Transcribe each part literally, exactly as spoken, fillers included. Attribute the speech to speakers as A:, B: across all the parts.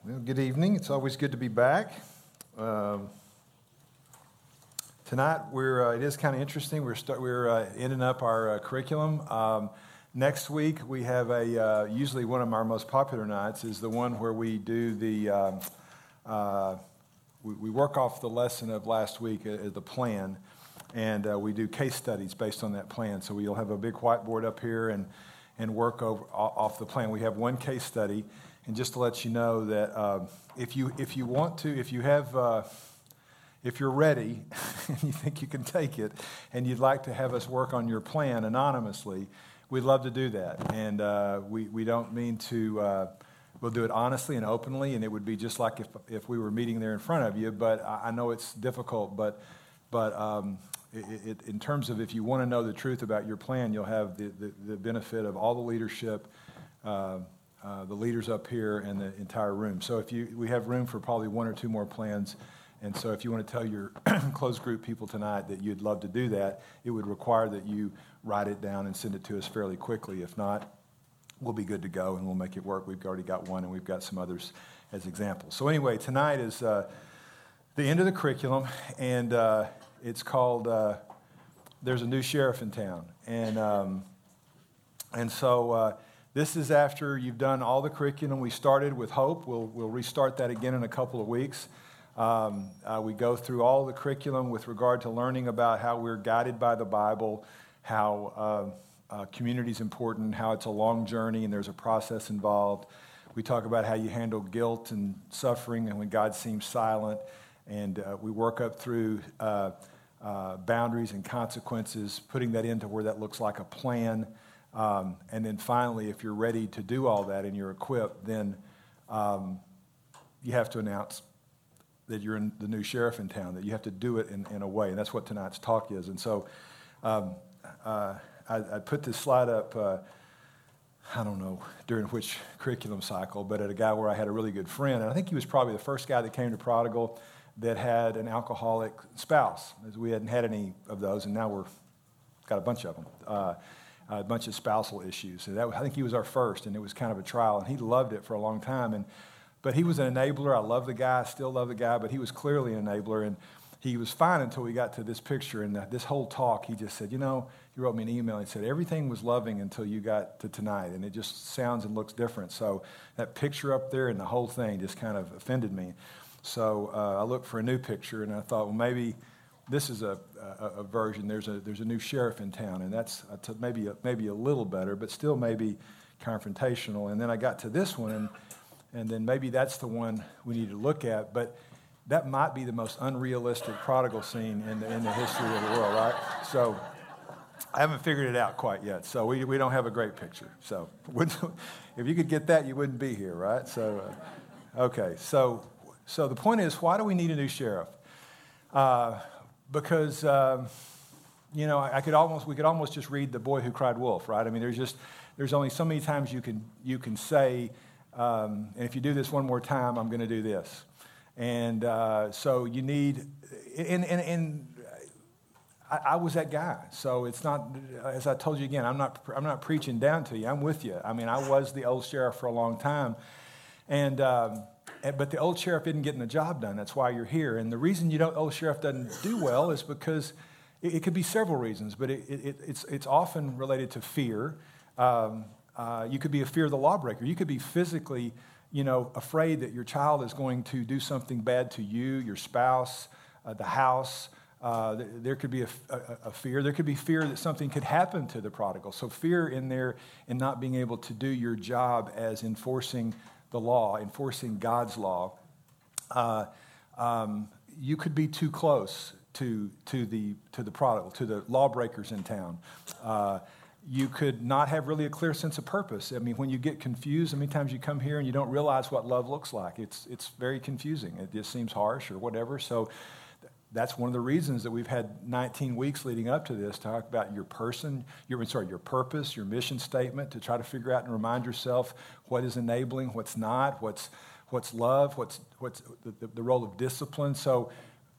A: Well, good evening. It's always good to be back. Um, tonight, we're uh, it is kind of interesting. We're start, we're uh, ending up our uh, curriculum. Um, next week, we have a uh, usually one of our most popular nights is the one where we do the um, uh, we, we work off the lesson of last week, uh, the plan, and uh, we do case studies based on that plan. So we'll have a big whiteboard up here and and work over off the plan. We have one case study. And just to let you know that uh, if you if you want to, if you have, uh, if you're ready and you think you can take it, and you'd like to have us work on your plan anonymously, we'd love to do that. And uh, we we don't mean to. Uh, we'll do it honestly and openly, and it would be just like if if we were meeting there in front of you. But I, I know it's difficult, but but um, it, it, in terms of if you want to know the truth about your plan, you'll have the the, the benefit of all the leadership. Uh, Uh, the leaders up here and the entire room. So if you, we have room for probably one or two more plans. And so if you want to tell your closed group people tonight that you'd love to do that, it would require that you write it down and send it to us fairly quickly. If not, we'll be good to go and we'll make it work. We've already got one and we've got some others as examples. So anyway, tonight is uh, the end of the curriculum, and uh, it's called uh, There's a New Sheriff in Town. And, um, and so... Uh, This is after you've done all the curriculum. We started with Hope. We'll we'll restart that again in a couple of weeks. Um, uh, we go through all the curriculum with regard to learning about how we're guided by the Bible, how uh, uh, community is important, how it's a long journey and there's a process involved. We talk about how you handle guilt and suffering and when God seems silent. And uh, we work up through uh, uh, boundaries and consequences, putting that into where that looks like a plan. Um, and then finally, if you're ready to do all that and you're equipped, then um, you have to announce that you're in the new sheriff in town, that you have to do it in, in a way. And that's what tonight's talk is. And so um, uh, I, I put this slide up, uh, I don't know during which curriculum cycle, but at a guy where I had a really good friend. And I think he was probably the first guy that came to Prodigal that had an alcoholic spouse, as we hadn't had any of those, and now we're got a bunch of them. Uh, a bunch of spousal issues. So that, I think he was our first, and it was kind of a trial, and he loved it for a long time. And but he was an enabler. I love the guy, I still love the guy, but he was clearly an enabler, and he was fine until we got to this picture. And this whole talk, he just said, you know, he wrote me an email. He said, everything was loving until you got to tonight, and it just sounds and looks different. So that picture up there and the whole thing just kind of offended me. So uh, I looked for a new picture, and I thought, well, maybe this is a, a, a version. There's a there's a new sheriff in town, and that's maybe a, maybe a little better, but still maybe confrontational. And then I got to this one, and and then maybe that's the one we need to look at. But that might be the most unrealistic prodigal scene in the, in the history of the world, right? So I haven't figured it out quite yet. So we we don't have a great picture. So if you could get that, you wouldn't be here, right? So uh, okay. So so the point is, why do we need a new sheriff? Uh, Because, um, you know, I could almost we could almost just read The Boy Who Cried Wolf, right? I mean, there's just there's only so many times you can you can say, um, and if you do this one more time, I'm going to do this, and uh, so you need, and and, and I, I was that guy. So it's not, as I told you again, I'm not I'm not preaching down to you. I'm with you. I mean, I was the old sheriff for a long time, and. Um, But the old sheriff isn't getting the job done. That's why you're here. And the reason you don't, old sheriff doesn't do well is because it, it could be several reasons, but it, it, it's it's often related to fear. Um, uh, you could be a fear of the lawbreaker. You could be physically, you know, afraid that your child is going to do something bad to you, your spouse, uh, the house. Uh, there could be a, a, a fear. There could be fear that something could happen to the prodigal. So fear in there in not being able to do your job as enforcing the law, enforcing God's law. Uh, um, you could be too close to to the to the prodigal, to the lawbreakers in town. Uh, you could not have really a clear sense of purpose. I mean, when you get confused, many times you come here and you don't realize what love looks like. It's it's very confusing. It just seems harsh or whatever. So that's one of the reasons that we've had nineteen weeks leading up to this, to talk about your person, your sorry, your purpose, your mission statement, to try to figure out and remind yourself what is enabling, what's not, what's what's love, what's what's the, the role of discipline. So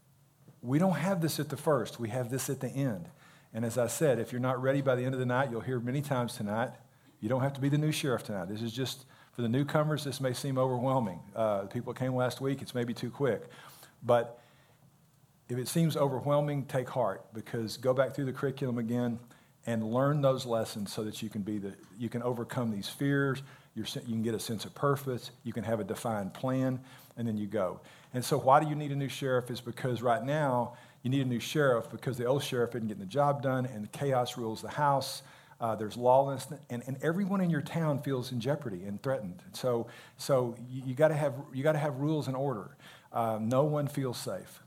A: we don't have this at the first. We have this at the end. And as I said, if you're not ready by the end of the night, you'll hear many times tonight, you don't have to be the new sheriff tonight. This is just For the newcomers, this may seem overwhelming. Uh, the people that came last week, it's maybe too quick. But if it seems overwhelming, take heart, because go back through the curriculum again and learn those lessons so that you can be the you can overcome these fears. You're, you can get a sense of purpose. You can have a defined plan, and then you go. And so, why do you need a new sheriff? Is because right now you need a new sheriff because the old sheriff isn't getting the job done, and the chaos rules the house. Uh, there's lawlessness, and, and everyone in your town feels in jeopardy and threatened. So, so you, you got to have you got to have rules and order. Uh, no one feels safe.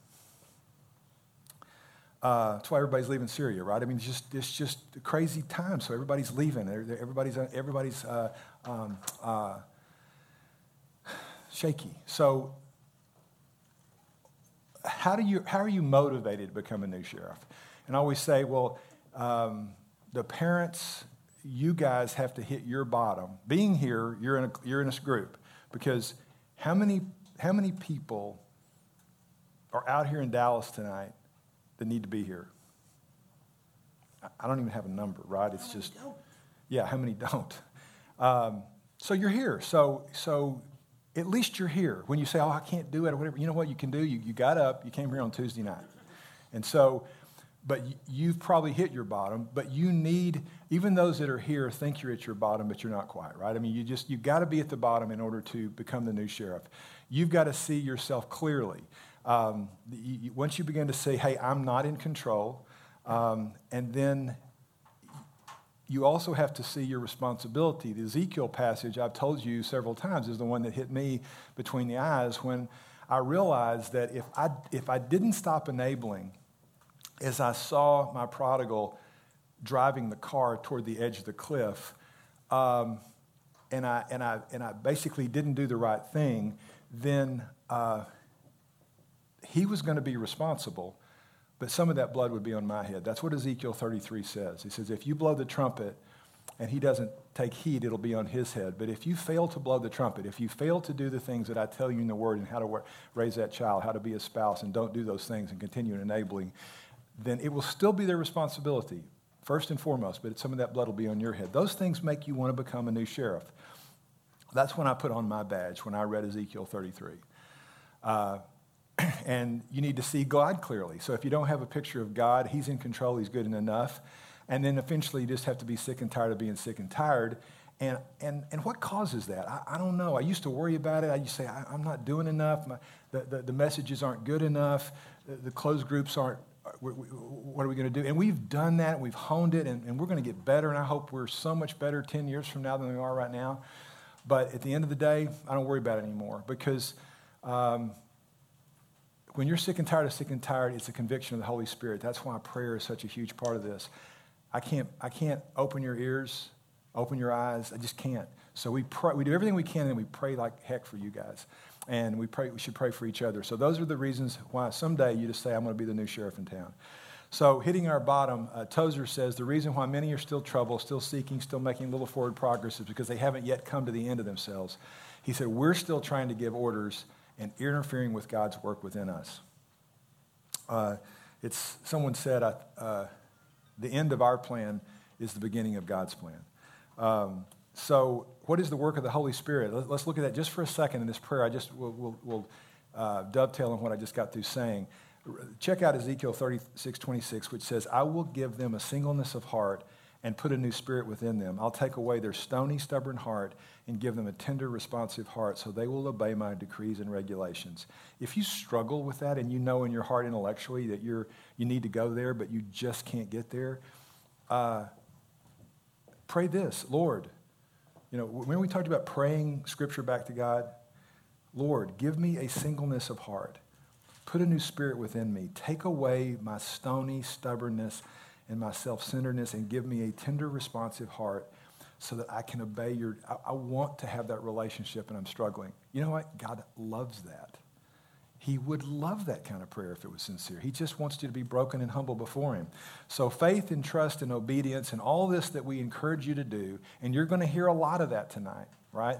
A: Uh, that's why everybody's leaving Syria, right? I mean, it's just it's just a crazy time. So everybody's leaving. They're, they're, everybody's everybody's uh, um, uh, shaky. So how do you how are you motivated to become a new sheriff? And I always say, well, um, the parents, you guys have to hit your bottom. Being here, you're in a you're in this group because how many how many people are out here in Dallas tonight that need to be here? I don't even have a number, right? It's just, yeah, how many don't? Um, so you're here. So so at least you're here. When you say, oh, I can't do it or whatever, you know what you can do? You, you got up, you came here on Tuesday night. And so, but you've probably hit your bottom, but you need, even those that are here think you're at your bottom, but you're not quite, right? I mean, you just, you've got to be at the bottom in order to become the new sheriff. You've got to see yourself clearly. Um, you, you, once you begin to say, hey, I'm not in control, um, and then you also have to see your responsibility. The Ezekiel passage I've told you several times is the one that hit me between the eyes when I realized that if I, if I didn't stop enabling, as I saw my prodigal driving the car toward the edge of the cliff, um, and, I, and, I, and I basically didn't do the right thing, then uh, he was going to be responsible, but some of that blood would be on my head. That's what Ezekiel thirty-three says. He says, if you blow the trumpet and he doesn't take heed, it'll be on his head. But if you fail to blow the trumpet, if you fail to do the things that I tell you in the Word and how to raise that child, how to be a spouse, and don't do those things and continue enabling, then it will still be their responsibility, first and foremost, but some of that blood will be on your head. Those things make you want to become a new sheriff. That's when I put on my badge, when I read Ezekiel thirty-three. Uh, and you need to see God clearly. So if you don't have a picture of God, he's in control, he's good and enough. And then eventually you just have to be sick and tired of being sick and tired. And and and what causes that? I, I don't know. I used to worry about it. I used to say, I, I'm not doing enough. My, the, the, the messages aren't good enough. The, the closed groups aren't, we, we, what are we going to do? And we've done that, and we've honed it, and, and we're going to get better, and I hope we're so much better ten years from now than we are right now. But at the end of the day, I don't worry about it anymore because um, when you're sick and tired of sick and tired, it's a conviction of the Holy Spirit. That's why prayer is such a huge part of this. I can't, I can't open your ears, open your eyes. I just can't. So we pray, we do everything we can, and we pray like heck for you guys. And we pray. We should pray for each other. So those are the reasons why someday you just say, I'm going to be the new sheriff in town. So hitting our bottom, uh, Tozer says, the reason why many are still troubled, still seeking, still making little forward progress is because they haven't yet come to the end of themselves. He said, we're still trying to give orders and interfering with God's work within us. Uh, it's someone said, uh, the end of our plan is the beginning of God's plan. Um, so what is the work of the Holy Spirit? Let's look at that just for a second in this prayer. I just will will will uh, dovetail on what I just got through saying. Check out Ezekiel thirty-six twenty-six, which says, I will give them a singleness of heart and put a new spirit within them. I'll take away their stony, stubborn heart and give them a tender, responsive heart so they will obey my decrees and regulations. If you struggle with that and you know in your heart intellectually that you're you need to go there, but you just can't get there, uh, pray this, Lord. You know, when we talked about praying Scripture back to God, Lord, give me a singleness of heart. Put a new spirit within me. Take away my stony stubbornness and my self-centeredness and give me a tender, responsive heart so that I can obey your... I, I want to have that relationship and I'm struggling. You know what? God loves that. He would love that kind of prayer if it was sincere. He just wants you to be broken and humble before him. So faith and trust and obedience and all this that we encourage you to do, and you're going to hear a lot of that tonight, right?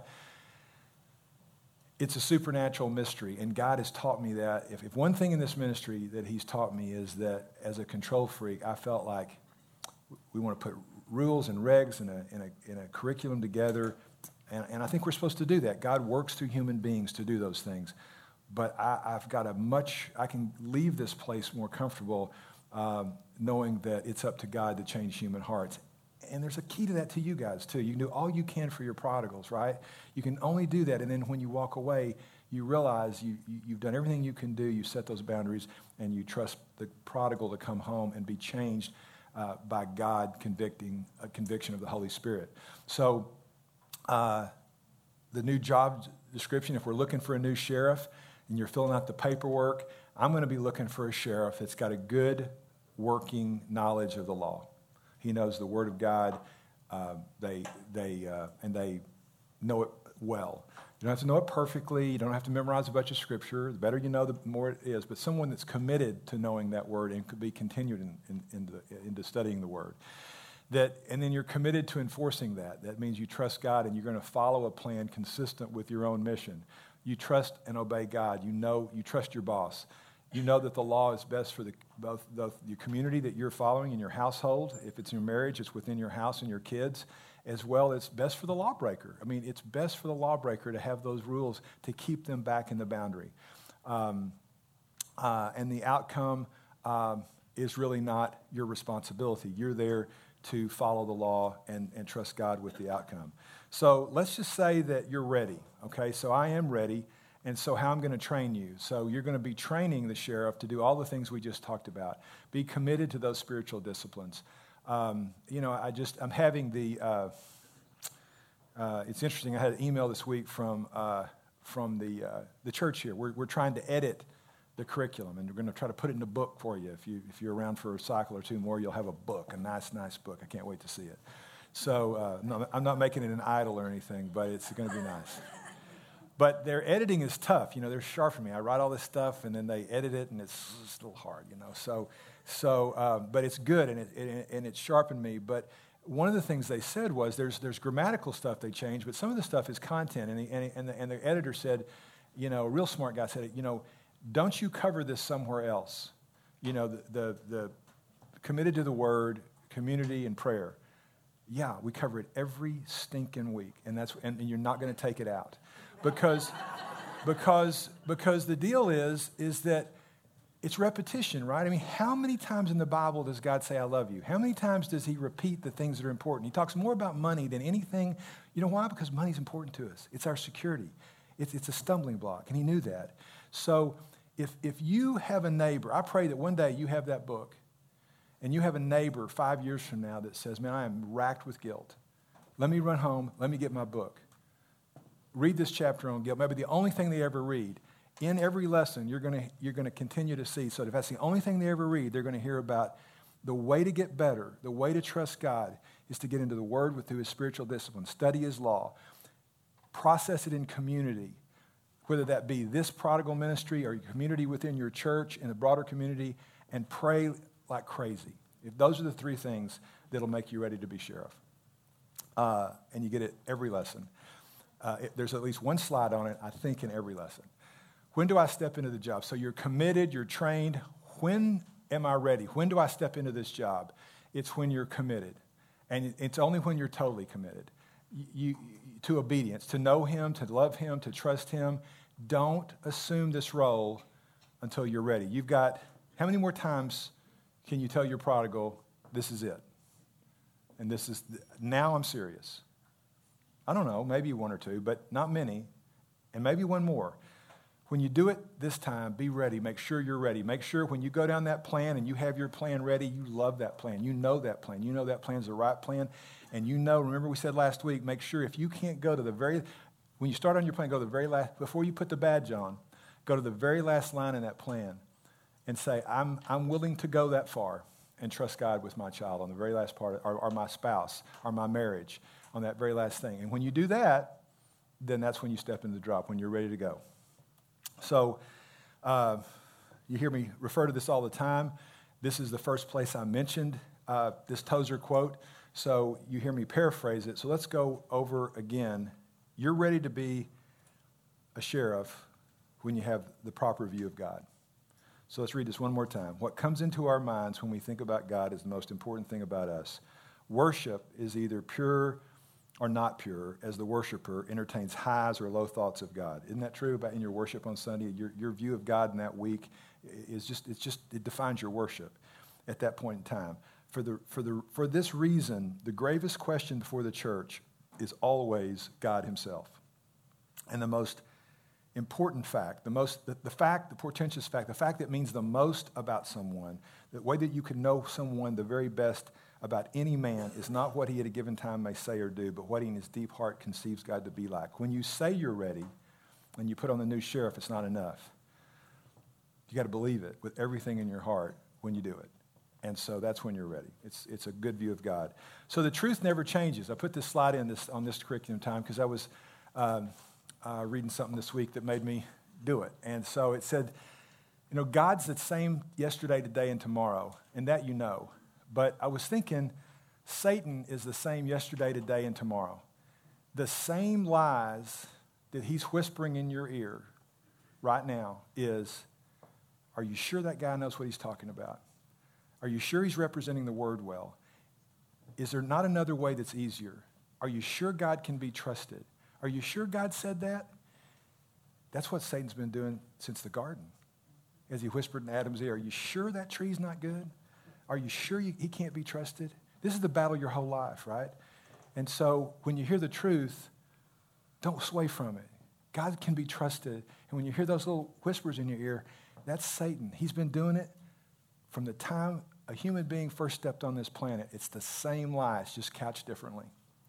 A: It's a supernatural mystery, and God has taught me that. If, if one thing in this ministry that he's taught me is that as a control freak, I felt like we want to put rules and regs and a, and a, and a curriculum together, And, and I think we're supposed to do that. God works through human beings to do those things. But I, I've got a much, I can leave this place more comfortable um, knowing that it's up to God to change human hearts. And there's a key to that to you guys, too. You can do all you can for your prodigals, right? You can only do that. And then when you walk away, you realize you, you, you've done everything you can do. You set those boundaries, and you trust the prodigal to come home and be changed uh, by God convicting, a conviction of the Holy Spirit. So uh, the new job description, if we're looking for a new sheriff and you're filling out the paperwork, I'm going to be looking for a sheriff that's got a good working knowledge of the law. He knows the Word of God, uh, they, they, uh, and they know it well. You don't have to know it perfectly. You don't have to memorize a bunch of Scripture. The better you know, the more it is. But someone that's committed to knowing that Word and could be continued in, in, in the, into studying the Word. That, and then you're committed to enforcing that. That means you trust God and you're going to follow a plan consistent with your own mission. You trust and obey God. You know, you trust your boss. You know that the law is best for the, both, both your community that you're following in your household. If it's in your marriage, it's within your house and your kids, as well as best for the lawbreaker. I mean, it's best for the lawbreaker to have those rules to keep them back in the boundary. Um, uh, and the outcome um, is really not your responsibility. You're there to follow the law and, and trust God with the outcome. So let's just say that you're ready, okay? So I am ready. And so how I'm going to train you. So you're going to be training the sheriff to do all the things we just talked about. Be committed to those spiritual disciplines. Um, you know, I just, I'm having the, uh, uh, it's interesting, I had an email this week from uh, from the uh, the church here. We're, we're trying to edit the curriculum, and we're going to try to put it in a book for you. If, you, if you're around for a cycle or two more, you'll have a book, a nice, nice book. I can't wait to see it. So uh, no, I'm not making it an idol or anything, but it's going to be nice. But their editing is tough. You know, they're sharp for me. I write all this stuff, and then they edit it, and it's, it's a little hard, you know. So, so, um, but it's good, and it, it and it sharpened me. But one of the things they said was there's there's grammatical stuff they changed, but some of the stuff is content. And, he, and, he, and, the, and the editor said, you know, a real smart guy said, you know, don't you cover this somewhere else? You know, the the, the committed to the Word, community, and prayer. Yeah, we cover it every stinking week, and that's and, and you're not going to take it out. Because, because, because the deal is, is that it's repetition, right? I mean, how many times in the Bible does God say, I love you? How many times does he repeat the things that are important? He talks more about money than anything. You know why? Because money's important to us. It's our security. It's, it's a stumbling block, and he knew that. So if, if you have a neighbor, I pray that one day you have that book, and you have a neighbor five years from now that says, man, I am racked with guilt. Let me run home. Let me get my book. Read this chapter on guilt. Maybe the only thing they ever read. In every lesson, you're going to you're going to continue to see. So if that's the only thing they ever read, they're going to hear about the way to get better, the way to trust God is to get into the Word with through his spiritual discipline, study his law, process it in community, whether that be this prodigal ministry or your community within your church and the broader community, and pray like crazy. If those are the three things that'll make you ready to be sheriff. Uh, and you get it every lesson. Uh, it, there's at least one slide on it, I think, in every lesson. When do I step into the job? So you're committed, you're trained. When am I ready? When do I step into this job? It's when you're committed. And it's only when you're totally committed you, you, to obedience, to know him, to love him, to trust him. Don't assume this role until you're ready. You've got, how many more times can you tell your prodigal, this is it? And this is, now I'm serious. I don't know, maybe one or two, but not many, and maybe one more. When you do it this time, be ready. Make sure you're ready. Make sure when you go down that plan and you have your plan ready, you love that plan. You know that plan. You know that plan's the right plan. And you know, remember we said last week, make sure if you can't go to the very, when you start on your plan, go to the very last, before you put the badge on, go to the very last line in that plan and say, I'm, I'm willing to go that far and trust God with my child on the very last part, or, or my spouse, or my marriage, on that very last thing. And when you do that, then that's when you step into the drop, when you're ready to go. So uh, you hear me refer to this all the time. This is the first place I mentioned uh, this Tozer quote. So you hear me paraphrase it. So let's go over again. You're ready to be a sheriff when you have the proper view of God. So let's read this one more time. What comes into our minds when we think about God is the most important thing about us. Worship is either pure are not pure as the worshiper entertains highs or low thoughts of God. Isn't that true about in your worship on Sunday? Your, your view of God in that week is just, it's just, it defines your worship at that point in time. For the, for the, for this reason, the gravest question before the church is always God himself. And the most important fact, the most, the, the fact, the portentous fact, the fact that means the most about someone, the way that you can know someone the very best about any man is not what he at a given time may say or do, but what he in his deep heart conceives God to be like. When you say you're ready and you put on the new sheriff, it's not enough. You got to believe it with everything in your heart when you do it. And so that's when you're ready. It's, it's a good view of God. So the truth never changes. I put this slide in this on this curriculum time because I was um, uh, reading something this week that made me do it. And so it said, you know, God's the same yesterday, today, and tomorrow, and that you know. But I was thinking Satan is the same yesterday, today, and tomorrow. The same lies that he's whispering in your ear right now is, are you sure that guy knows what he's talking about? Are you sure he's representing the word well? Is there not another way that's easier? Are you sure God can be trusted? Are you sure God said that? That's what Satan's been doing since the garden. As he whispered in Adam's ear, are you sure that tree's not good? Are you sure you, he can't be trusted? This is the battle your whole life, right? And so when you hear the truth, don't sway from it. God can be trusted. And when you hear those little whispers in your ear, that's Satan. He's been doing it from the time a human being first stepped on this planet. It's the same lies, just couched differently.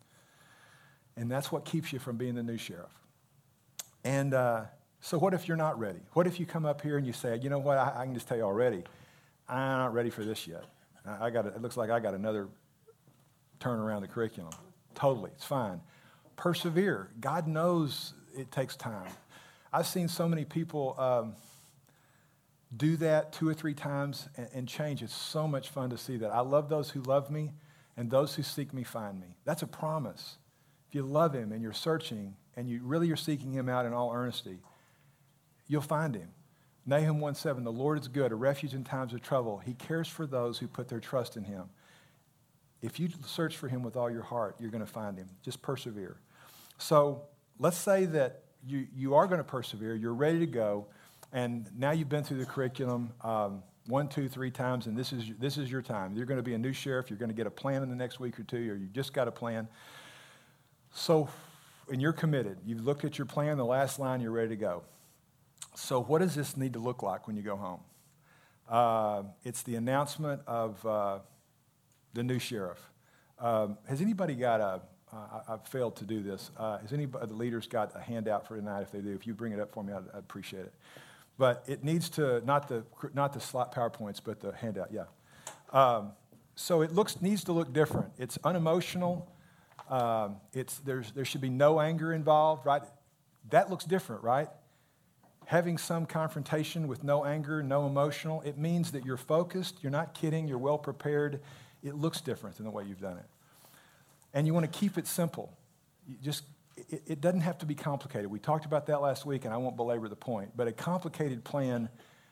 A: And that's what keeps you from being the new sheriff. And uh, so what if you're not ready? What if you come up here and you say, you know what, I, I can just tell you already, I'm not ready for this yet. I got it looks like I got another turn around the curriculum. Totally, it's fine. Persevere. God knows it takes time. I've seen so many people um, do that two or three times and, and change. It's so much fun to see that. I love those who love me, and those who seek me find me. That's a promise. If you love him and you're searching and you really are seeking him out in all earnesty, you'll find him. Nahum one seven, the Lord is good, a refuge in times of trouble. He cares for those who put their trust in him. If you search for him with all your heart, you're going to find him. Just persevere. So let's say that you, you are going to persevere. You're ready to go. And now you've been through the curriculum um, one, two, three times, and this is, this is your time. You're going to be a new sheriff. You're going to get a plan in the next week or two, or you just got a plan. So, and you're committed. You've looked at your plan, the last line, you're ready to go. So what does this need to look like when you go home? Uh, it's the announcement of uh, the new sheriff. Um, has anybody got a, uh, I, I've failed to do this, uh, has any of the leaders got a handout for tonight? If they do, if you bring it up for me, I'd, I'd appreciate it. But it needs to, not the not the slot PowerPoints, but the handout, yeah. Um, so it looks needs to look different. It's unemotional. Um, it's there's there should be no anger involved, right? That looks different, right? Having some confrontation with no anger, no emotional, it means that you're focused, you're not kidding, you're well prepared. It looks different than the way you've done it. And you want to keep it simple. You just it, it doesn't have to be complicated. We talked about that last week, and I won't belabor the point. But a complicated plan,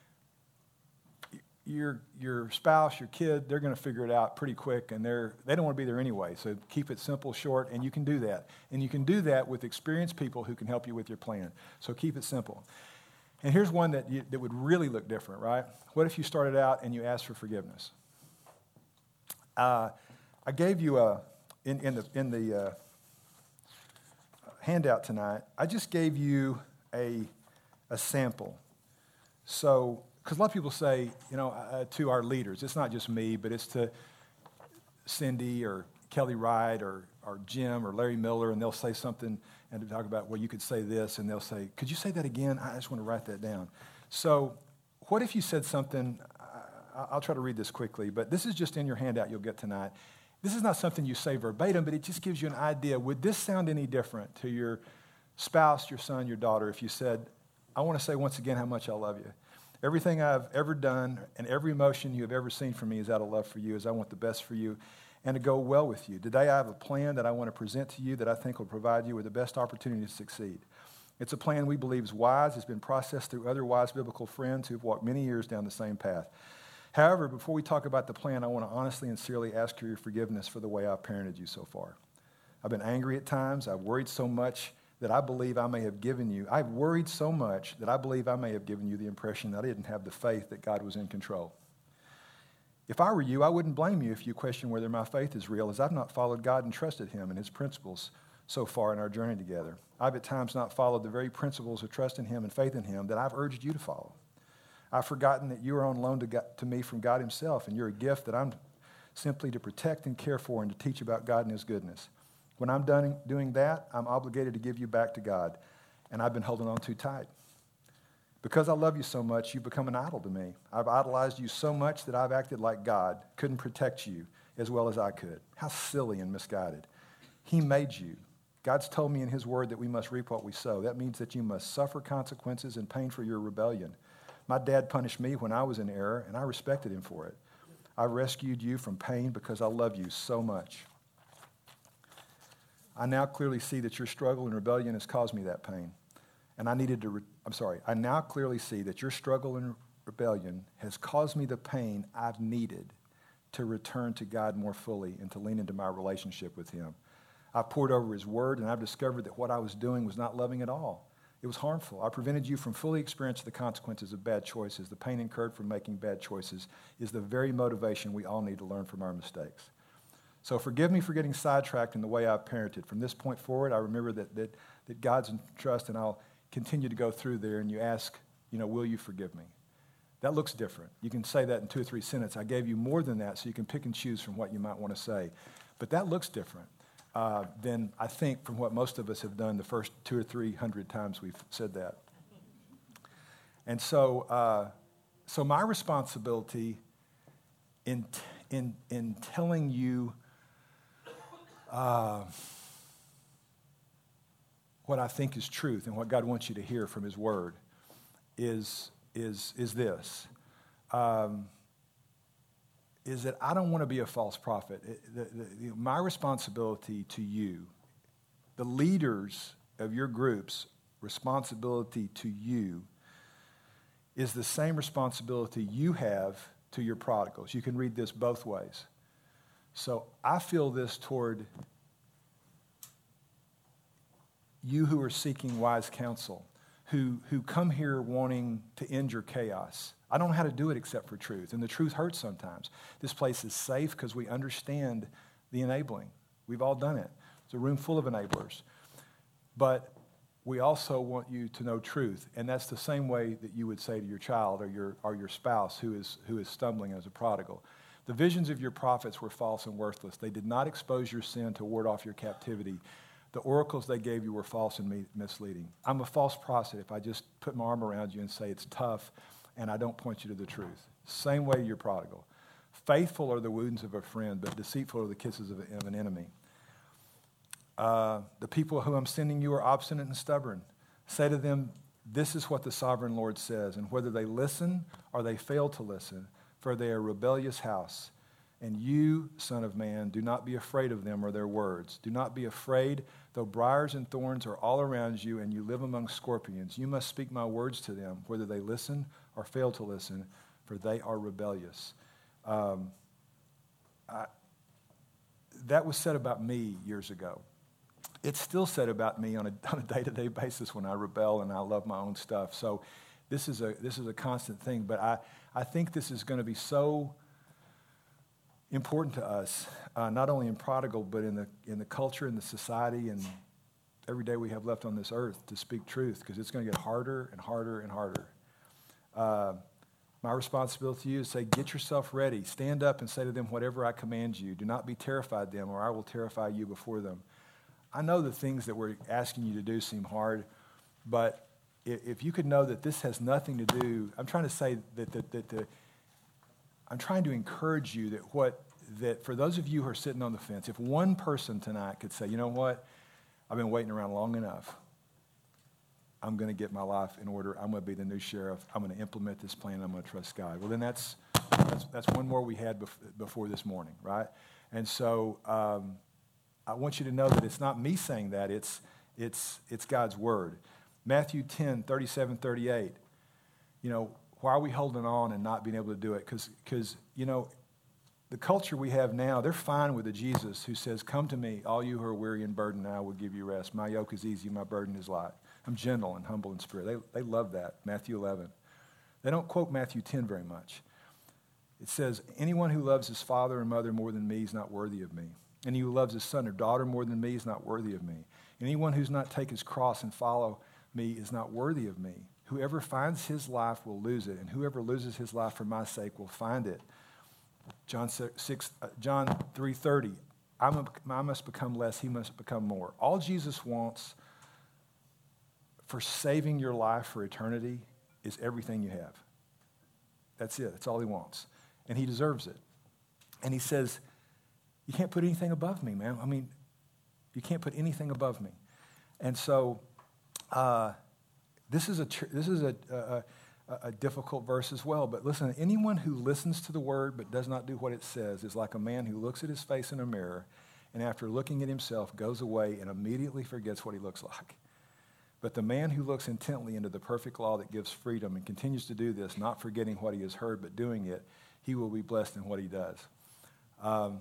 A: your your spouse, your kid, they're going to figure it out pretty quick, and they're they don't want to be there anyway. So keep it simple, short, and you can do that. And you can do that with experienced people who can help you with your plan. So keep it simple. And here's one that you, that would really look different, right? What if you started out and you asked for forgiveness? Uh, I gave you a in in the in the uh, handout tonight. I just gave you a a sample. So, because a lot of people say, you know, uh, to our leaders, it's not just me, but it's to Cindy or Kelly Wright or or Jim or Larry Miller, and they'll say something and to talk about, well, you could say this, and they'll say, could you say that again? I just want to write that down. So what if you said something, I'll try to read this quickly, but this is just in your handout you'll get tonight. This is not something you say verbatim, but it just gives you an idea. Would this sound any different to your spouse, your son, your daughter, if you said, I want to say once again how much I love you. Everything I've ever done and every emotion you have ever seen from me is out of love for you, as I want the best for you and to go well with you. Today I have a plan that I want to present to you that I think will provide you with the best opportunity to succeed. It's a plan we believe is wise. It's been processed through other wise biblical friends who've walked many years down the same path. However, before we talk about the plan, I want to honestly and sincerely ask for your forgiveness for the way I've parented you so far. I've been angry at times. I've worried so much that I believe I may have given you. I've worried so much that I believe I may have given you the impression that I didn't have the faith that God was in control. If I were you, I wouldn't blame you if you question whether my faith is real, as I've not followed God and trusted him and his principles so far in our journey together. I've at times not followed the very principles of trust in him and faith in him that I've urged you to follow. I've forgotten that you are on loan to, God, to me from God himself, and you're a gift that I'm simply to protect and care for and to teach about God and his goodness. When I'm done doing that, I'm obligated to give you back to God, and I've been holding on too tight. Because I love you so much, you've become an idol to me. I've idolized you so much that I've acted like God, couldn't protect you as well as I could. How silly and misguided. He made you. God's told me in his word that we must reap what we sow. That means that you must suffer consequences and pain for your rebellion. My dad punished me when I was in error, and I respected him for it. I rescued you from pain because I love you so much. I now clearly see that your struggle and rebellion has caused me that pain. And I needed to, re- I'm sorry, I now clearly see that your struggle and rebellion has caused me the pain I've needed to return to God more fully and to lean into my relationship with him. I've poured over his word, and I've discovered that what I was doing was not loving at all. It was harmful. I prevented you from fully experiencing the consequences of bad choices. The pain incurred from making bad choices is the very motivation we all need to learn from our mistakes. So forgive me for getting sidetracked in the way I've parented. From this point forward, I remember that, that, that God's in trust, and I'll continue to go through there, and you ask, you know, will you forgive me? That looks different. You can say that in two or three sentences. I gave you more than that, so you can pick and choose from what you might want to say. But that looks different uh, than, I think, from what most of us have done the first two or three hundred times we've said that. And so, uh, so my responsibility in, in, in telling you uh, what I think is truth and what God wants you to hear from his word is, is, is this, um, is that I don't want to be a false prophet. It, the, the, my responsibility to you, the leaders of your groups' responsibility to you, is the same responsibility you have to your prodigals. You can read this both ways. So I feel this toward you who are seeking wise counsel, who, who come here wanting to end your chaos. I don't know how to do it except for truth, and the truth hurts sometimes. This place is safe because we understand the enabling. We've all done it. It's a room full of enablers. But we also want you to know truth, and that's the same way that you would say to your child or your, or your spouse who is, who is stumbling as a prodigal. The visions of your prophets were false and worthless. They did not expose your sin to ward off your captivity. The oracles they gave you were false and misleading. I'm a false prophet if I just put my arm around you and say it's tough and I don't point you to the truth. Same way you're prodigal. Faithful are the wounds of a friend, but deceitful are the kisses of an enemy. Uh, the people who I'm sending you are obstinate and stubborn. Say to them, this is what the sovereign Lord says, and whether they listen or they fail to listen, for they are a rebellious house. And you, son of man, do not be afraid of them or their words. Do not be afraid, though briars and thorns are all around you and you live among scorpions. You must speak my words to them, whether they listen or fail to listen, for they are rebellious. Um, I, that was said about me years ago. It's still said about me on a, on a day-to-day basis when I rebel and I love my own stuff. So this is a this is a constant thing. But I, I think this is going to be so important to us, uh, not only in Prodigal, but in the in the culture, in the society, and every day we have left on this earth to speak truth, because it's going to get harder and harder and harder. Uh, my responsibility to you is say, get yourself ready. Stand up and say to them whatever I command you. Do not be terrified of them, or I will terrify you before them. I know the things that we're asking you to do seem hard, but if you could know that this has nothing to do, I'm trying to say that, that, that the, I'm trying to encourage you that what, that for those of you who are sitting on the fence, if one person tonight could say, you know what, I've been waiting around long enough. I'm going to get my life in order. I'm going to be the new sheriff. I'm going to implement this plan. I'm going to trust God. Well, then that's that's, that's one more we had bef- before this morning, right? And so um, I want you to know that it's not me saying that. It's it's it's God's word. Matthew ten, thirty-seven, thirty-eight. You know, why are we holding on and not being able to do it? Because because you know, the culture we have now, they're fine with a Jesus who says, come to me, all you who are weary and burdened, and I will give you rest. My yoke is easy, my burden is light. I'm gentle and humble in spirit. They, they love that, Matthew eleven. They don't quote Matthew ten very much. It says, anyone who loves his father and mother more than me is not worthy of me. Any who loves his son or daughter more than me is not worthy of me. Anyone who's not take his cross and follow me is not worthy of me. Whoever finds his life will lose it, and whoever loses his life for my sake will find it. John six, uh, John three thirty. I'm a, I must become less, he must become more. All Jesus wants for saving your life for eternity is everything you have. That's it. That's all he wants. And he deserves it. And he says, you can't put anything above me, man. I mean, you can't put anything above me. And so uh, this is a tr- this is a, a, a difficult verse as well. But listen, anyone who listens to the word but does not do what it says is like a man who looks at his face in a mirror and after looking at himself goes away and immediately forgets what he looks like. But the man who looks intently into the perfect law that gives freedom and continues to do this, not forgetting what he has heard but doing it, he will be blessed in what he does. Um,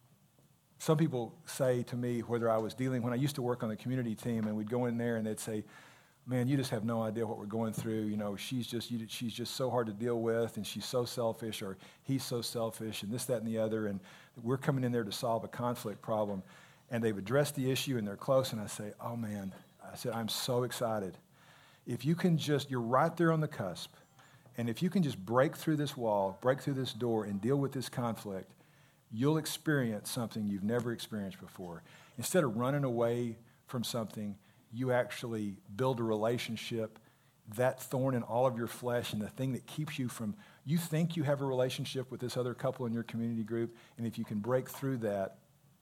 A: some people say to me, whether I was dealing, when I used to work on the community team, and we'd go in there and they'd say, man, you just have no idea what we're going through. You know, she's just you, she's just so hard to deal with, and she's so selfish, or he's so selfish, and this, that, and the other, and we're coming in there to solve a conflict problem. And they've addressed the issue, and they're close, and I say, oh, man, I said, I'm so excited. If you can just, you're right there on the cusp, and if you can just break through this wall, break through this door, and deal with this conflict, you'll experience something you've never experienced before. Instead of running away from something, you actually build a relationship, that thorn in all of your flesh and the thing that keeps you from, you think you have a relationship with this other couple in your community group, and if you can break through that,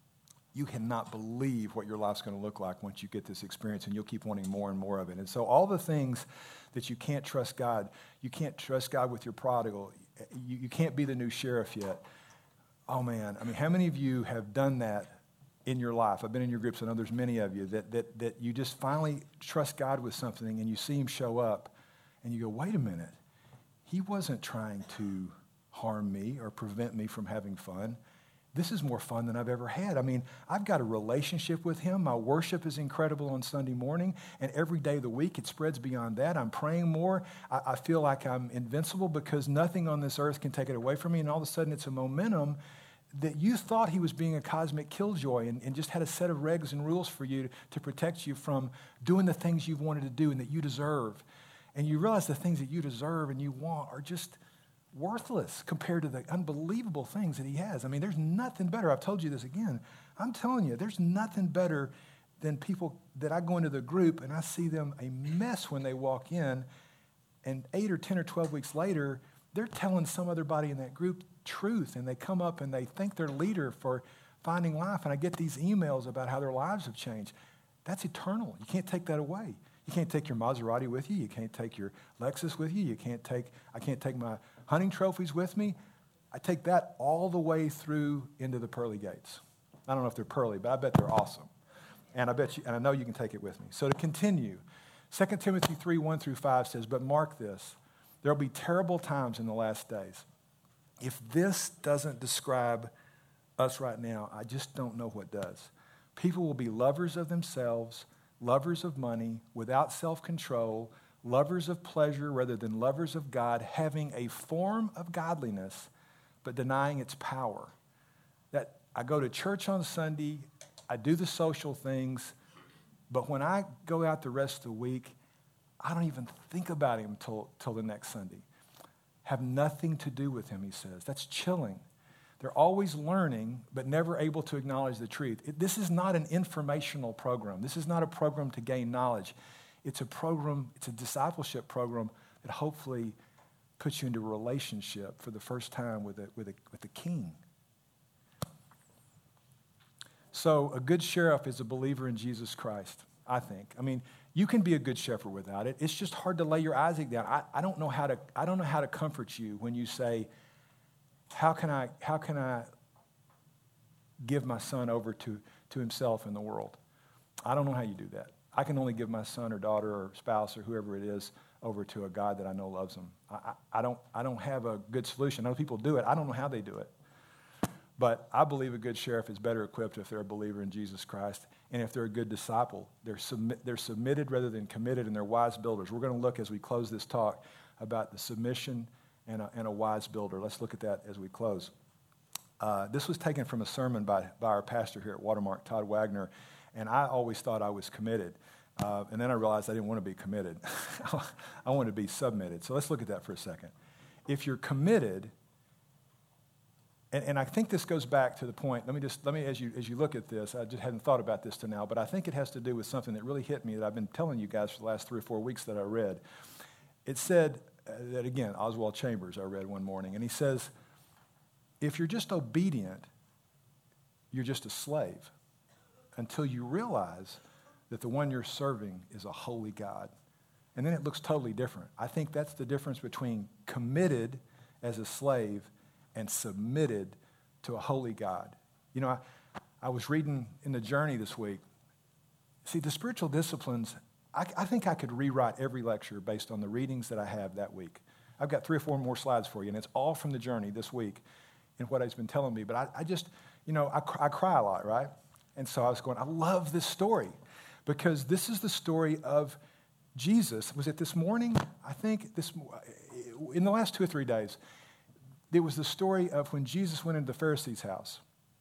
A: you cannot believe what your life's going to look like once you get this experience, and you'll keep wanting more and more of it. And so all the things that you can't trust God, you can't trust God with your prodigal, you, you can't be the new sheriff yet. Oh, man, I mean, how many of you have done that in your life? I've been in your groups, I know there's many of you, that, that, that you just finally trust God with something, and you see him show up, and you go, wait a minute, he wasn't trying to harm me or prevent me from having fun. This is more fun than I've ever had. I mean, I've got a relationship with him. My worship is incredible on Sunday morning, and every day of the week it spreads beyond that. I'm praying more. I, I feel like I'm invincible because nothing on this earth can take it away from me, and all of a sudden it's a momentum that you thought he was being a cosmic killjoy and, and just had a set of regs and rules for you to, to protect you from doing the things you've wanted to do and that you deserve. And you realize the things that you deserve and you want are just worthless compared to the unbelievable things that he has. I mean, there's nothing better. I've told you this again. I'm telling you, there's nothing better than people that I go into the group and I see them a mess when they walk in, and eight or ten or twelve weeks later, they're telling some other body in that group truth, and they come up and they thank their leader for finding life, and I get these emails about how their lives have changed. That's eternal. You can't take that away. You can't take your Maserati with you. You can't take your Lexus with you. You can't take, I can't take my hunting trophies with me. I take that all the way through into the pearly gates. I don't know if they're pearly, but I bet they're awesome. And I bet you, and I know you can take it with me. So to continue, Second Timothy three, one through five says, but mark this, there will be terrible times in the last days. If this doesn't describe us right now, I just don't know what does. People will be lovers of themselves, lovers of money, without self-control, lovers of pleasure rather than lovers of God, having a form of godliness, but denying its power. That I go to church on Sunday, I do the social things, but when I go out the rest of the week, I don't even think about him till, till the next Sunday. Have nothing to do with him, he says. That's chilling. They're always learning, but never able to acknowledge the truth. It, this is not an informational program. This is not a program to gain knowledge. It's a program, it's a discipleship program that hopefully puts you into a relationship for the first time with a, with a, with the king. So a good sheriff is a believer in Jesus Christ, I think. I mean, you can be a good shepherd without it. It's just hard to lay your Isaac down. I, I don't know how to, I don't know how to comfort you when you say, how can I, how can I give my son over to, to himself in the world? I don't know how you do that. I can only give my son or daughter or spouse or whoever it is over to a God that I know loves them. I, I, I, don't, I don't have a good solution. I know people do it. I don't know how they do it. But I believe a good sheriff is better equipped if they're a believer in Jesus Christ, and if they're a good disciple. They're, submi- they're submitted rather than committed, and they're wise builders. We're going to look as we close this talk about the submission and a, and a wise builder. Let's look at that as we close. Uh, this was taken from a sermon by, by our pastor here at Watermark, Todd Wagner, and I always thought I was committed. Uh, and then I realized I didn't want to be committed. I wanted to be submitted. So let's look at that for a second. If you're committed, and, and I think this goes back to the point, let me just, let me, as you, as you look at this, I just hadn't thought about this till now, but I think it has to do with something that really hit me that I've been telling you guys for the last three or four weeks that I read. It said uh, that, again, Oswald Chambers, I read one morning, and he says, if you're just obedient, you're just a slave until you realize that the one you're serving is a holy God. And then it looks totally different. I think that's the difference between committed as a slave and submitted to a holy God. You know, I, I was reading in the Journey this week. See, the spiritual disciplines, I, I think I could rewrite every lecture based on the readings that I have that week. I've got three or four more slides for you, and it's all from the Journey this week in what he's been telling me. But I, I just, you know, I, I cry a lot, right? And so I was going, I love this story. Because this is the story of Jesus. Was it this morning? I think this, in the last two or three days, it was the story of when Jesus went into the Pharisee's house.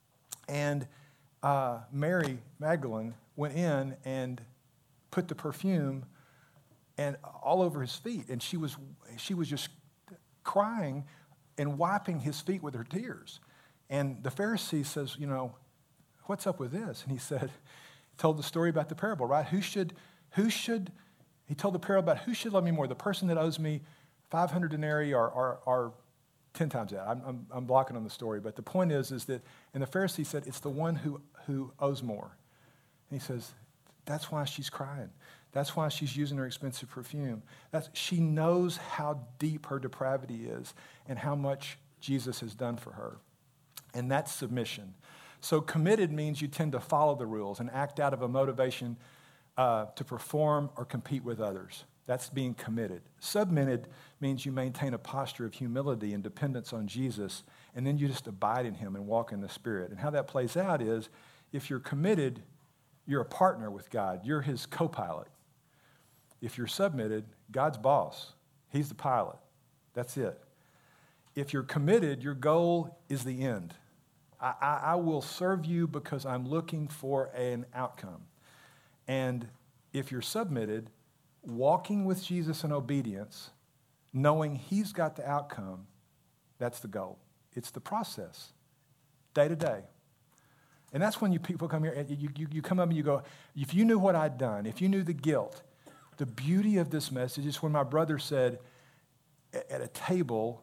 A: And uh, Mary Magdalene went in and put the perfume and all over his feet. And she was, she was just crying and wiping his feet with her tears. And the Pharisee says, you know, what's up with this? And he said, told the story about the parable, right? Who should, who should, he told the parable about who should love me more, the person that owes me five hundred denarii or, or, or ten times that. I'm, I'm, I'm blocking on the story, but the point is, is that, and the Pharisee said, it's the one who, who owes more. And he says, that's why she's crying. That's why she's using her expensive perfume. That's, she knows how deep her depravity is and how much Jesus has done for her. And that's submission. So committed means you tend to follow the rules and act out of a motivation uh, to perform or compete with others. That's being committed. Submitted means you maintain a posture of humility and dependence on Jesus, and then you just abide in him and walk in the Spirit. And how that plays out is, if you're committed, you're a partner with God. You're his co-pilot. If you're submitted, God's boss. He's the pilot. That's it. If you're committed, your goal is the end. I, I will serve you because I'm looking for an outcome. And if you're submitted, walking with Jesus in obedience, knowing he's got the outcome, that's the goal. It's the process, day to day. And that's when you people come here, and you, you, you come up and you go, if you knew what I'd done, if you knew the guilt, the beauty of this message is when my brother said at a table,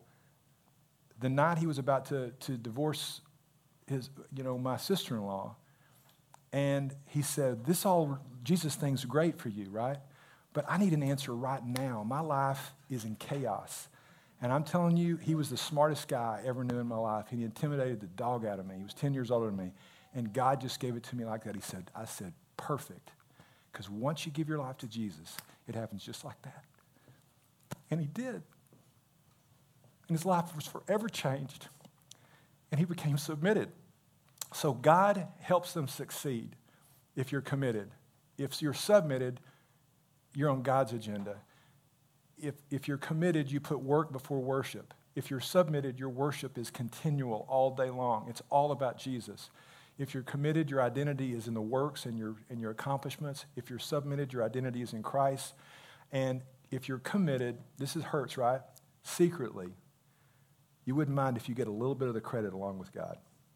A: the night he was about to, to divorce his, you know, my sister-in-law, and he said, this all, Jesus thing's great for you, right? But I need an answer right now. My life is in chaos. And I'm telling you, he was the smartest guy I ever knew in my life. He intimidated the dog out of me. He was ten years older than me. And God just gave it to me like that. He said, I said, perfect. Because once you give your life to Jesus, it happens just like that. And he did. And his life was forever changed. And he became submitted. So God helps them succeed if you're committed. If you're submitted, you're on God's agenda. If, if you're committed, you put work before worship. If you're submitted, your worship is continual all day long. It's all about Jesus. If you're committed, your identity is in the works and your, and your accomplishments. If you're submitted, your identity is in Christ. And if you're committed, this is hurts, right? Secretly, you wouldn't mind if you get a little bit of the credit along with God.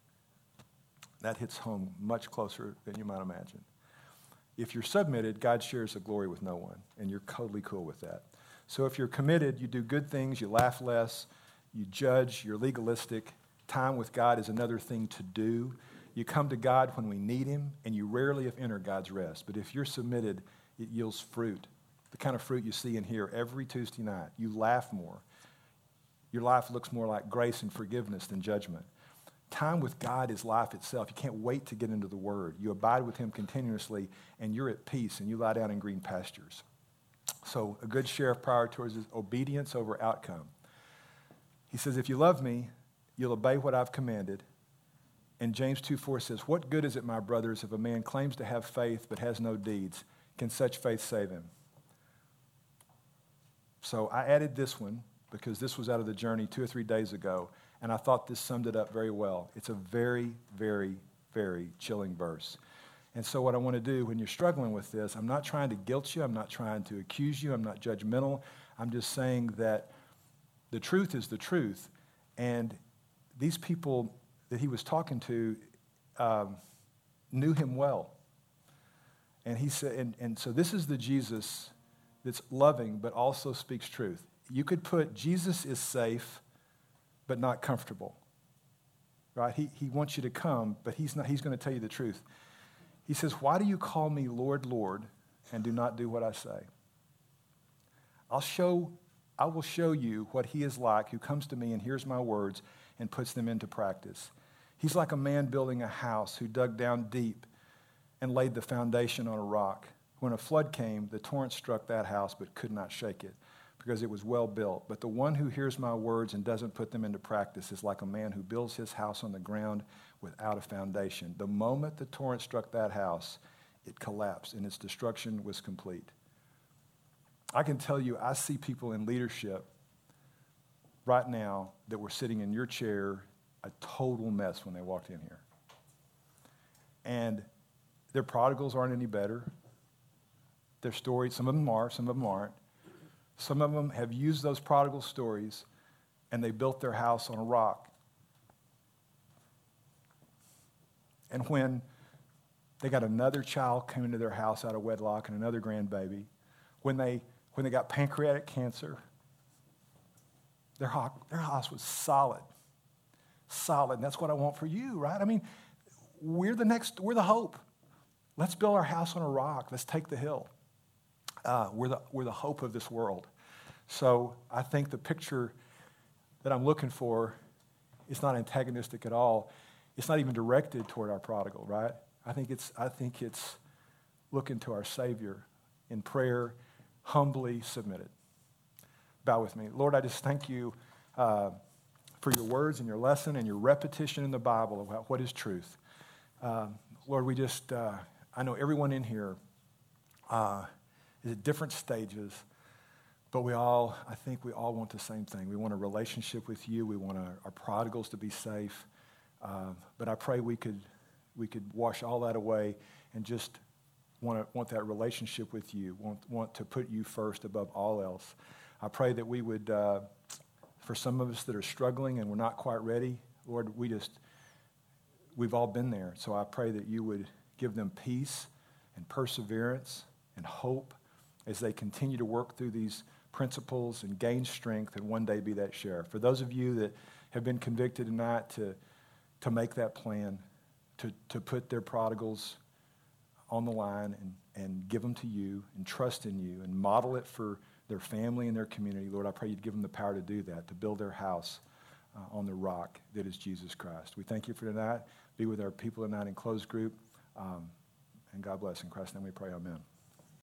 A: That hits home much closer than you might imagine. If you're submitted, God shares the glory with no one, and you're totally cool with that. So if you're committed, you do good things, you laugh less, you judge, you're legalistic. Time with God is another thing to do. You come to God when we need him, and you rarely have entered God's rest. But if you're submitted, it yields fruit, the kind of fruit you see and hear every Tuesday night. You laugh more. Your life looks more like grace and forgiveness than judgment. Time with God is life itself. You can't wait to get into the Word. You abide with him continuously, and you're at peace, and you lie down in green pastures. So a good sheriff prioritizes obedience over outcome. He says, if you love me, you'll obey what I've commanded. And James two four says, what good is it, my brothers, if a man claims to have faith but has no deeds? Can such faith save him? So I added this one because this was out of the journey two or three days ago, and I thought this summed it up very well. It's a very, very, very chilling verse. And so what I want to do when you're struggling with this, I'm not trying to guilt you. I'm not trying to accuse you. I'm not judgmental. I'm just saying that the truth is the truth. And these people that he was talking to um, knew him well. And he said, and, and so this is the Jesus that's loving but also speaks truth. You could put Jesus is safe but not comfortable. Right? He, he wants you to come, but he's not, he's going to tell you the truth. He says, why do you call me Lord, Lord, and do not do what I say? I'll show, I will show you what he is like who comes to me and hears my words and puts them into practice. He's like a man building a house who dug down deep and laid the foundation on a rock. When a flood came, the torrent struck that house but could not shake it because it was well built. But the one who hears my words and doesn't put them into practice is like a man who builds his house on the ground without a foundation. The moment the torrent struck that house, it collapsed and its destruction was complete. I can tell you, I see people in leadership right now that were sitting in your chair, a total mess when they walked in here. And their prodigals aren't any better. Their stories, some of them are, some of them aren't. Some of them have used those prodigal stories and they built their house on a rock. And when they got another child come into their house out of wedlock and another grandbaby, when they when they got pancreatic cancer, their, their house was solid. Solid. And that's what I want for you, right? I mean, we're the next, we're the hope. Let's build our house on a rock. Let's take the hill. Uh, we're the we're the hope of this world. So I think the picture that I'm looking for is not antagonistic at all. It's not even directed toward our prodigal, right? I think it's I think it's looking to our Savior in prayer, humbly submitted. Bow with me. Lord, I just thank you uh, for your words and your lesson and your repetition in the Bible about what is truth. Uh, Lord, we just, uh, I know everyone in here uh, is at different stages, but we all, I think we all want the same thing. We want a relationship with you. We want our, our prodigals to be safe. Uh, but I pray we could we could wash all that away and just want to want that relationship with you, want, want to put you first above all else. I pray that we would, uh, for some of us that are struggling and we're not quite ready, Lord, we just, we've all been there. So I pray that you would give them peace and perseverance and hope as they continue to work through these principles and gain strength and one day be that sheriff. For those of you that have been convicted tonight to, to make that plan, to, to put their prodigals on the line and, and give them to you and trust in you and model it for their family and their community, Lord, I pray you'd give them the power to do that, to build their house uh, on the rock that is Jesus Christ. We thank you for tonight. Be with our people tonight in closed group. Um, and God bless. In Christ's name we pray, amen.